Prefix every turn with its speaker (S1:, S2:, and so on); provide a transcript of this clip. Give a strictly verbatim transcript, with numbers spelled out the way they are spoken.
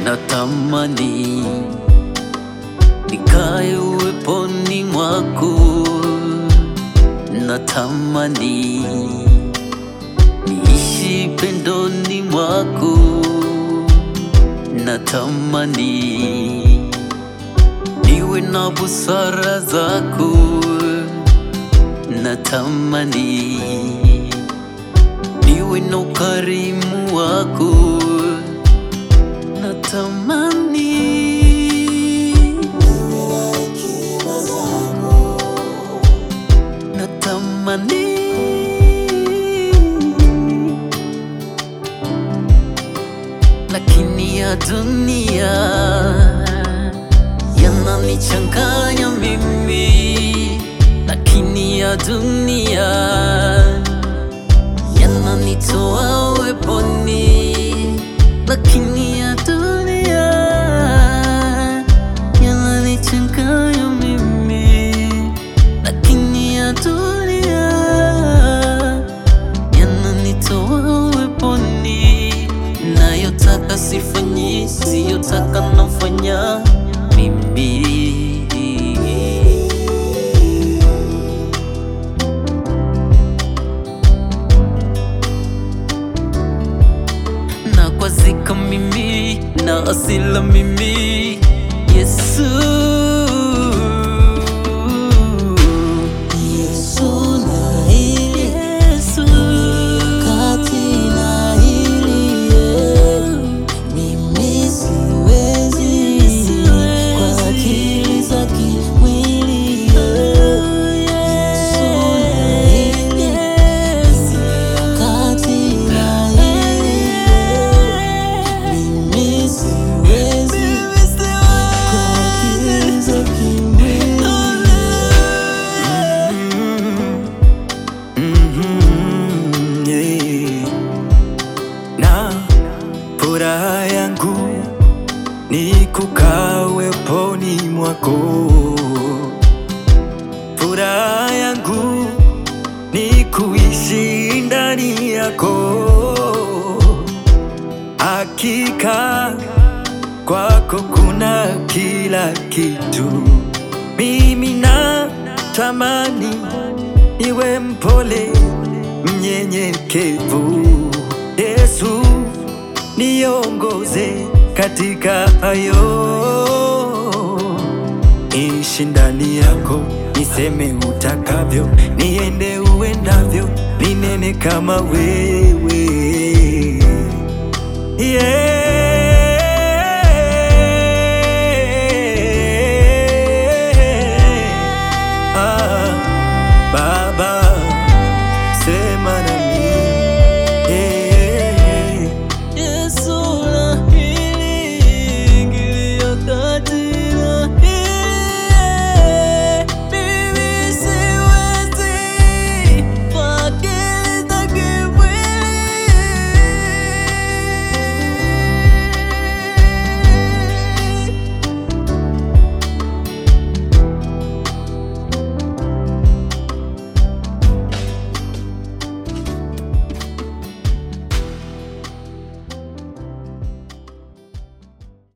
S1: natamani nikae uweponi mwako, natamani niishi pendoni mwako, natamani niwe na busara zako, natamani niwe na ukarimu wako, natamani natamani lakini ya dunia yananichanganya mimi, lakini ya dunia yananitoa weponi, lakini ya dunia yananichanganya mimi, lakini ya dunia yananitoa weponi. Nayotaka sifanyi, siyotaka nafanya mimi. Nakwazika mimi, na asila mimi, Yesu.
S2: Furaha yangu ni kukaa uweponi mwako, furaha yangu ni kuishi ndani yako. Hakika kwako kuna kila kitu. Mimi natamani niwe mpole, mnyenyekevu. Yesu, niongoze katika hayo, niishi ndani yako, niseme utakavyo, niende uendavyo, ninene kama wewe, yeah.